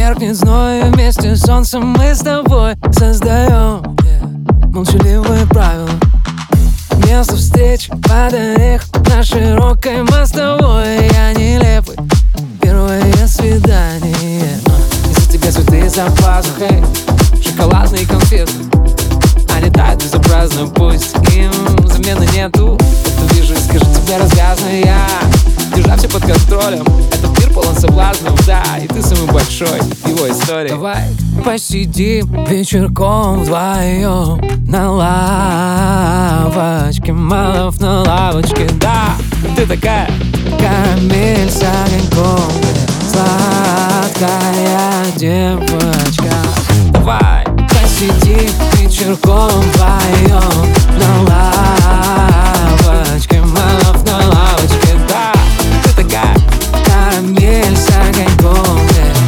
меркнет зной, и вместе с солнцем мы с тобой создаем молчаливые правила. Место встреч под орех на широкой мостовой. Я нелепый, первое свидание. Из-за тебя цветы за пазухой, шоколадные конфеты, а летают безобразно, пусть им замены нету. Это вижу и скажу тебе развязно я, держа все под контролем. Этот мир полон соблазнов, да, и ты самый большой его история. Давай посидим вечерком вдвоем на лавочке, малов на лавочке, да. Ты такая карамель с огоньком, сладкая девочка. Давай посидим вечерком вдвоем на лавочке, малов на лавочке, да. Ты такая карамель с огоньком,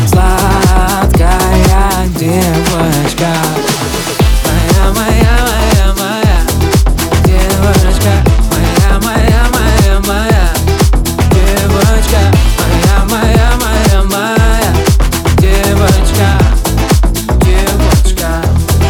сладкая девочка. Моя, моя, моя, моя девочка. Моя, моя, моя, моя девочка. Моя, моя, моя, моя девочка. Девочка.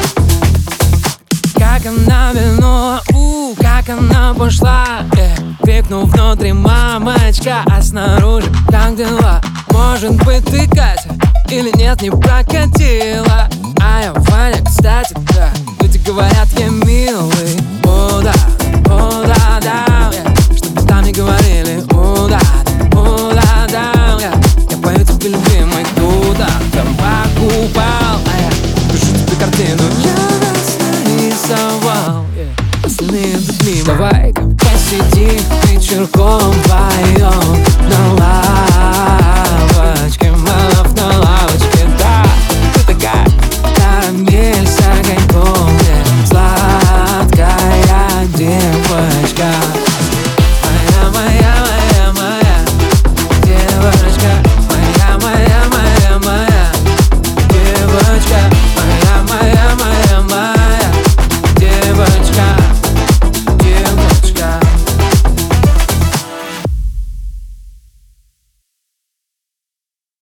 Как она винула, как она пошла, крикнув внутри мамочка, а снаружи как дела? Может быть ты Катя или нет, не прокатила. А я Ваня, кстати, да. Люди говорят, я милый. О да, да, чтобы там не говорили. О да, да, я пою тебе, любимый, куда там покупал, а я пишу тебе картину. Я нас нарисовал, остальные тут мимо. Давай-ка посидим вечерком вдвоем на лавочке.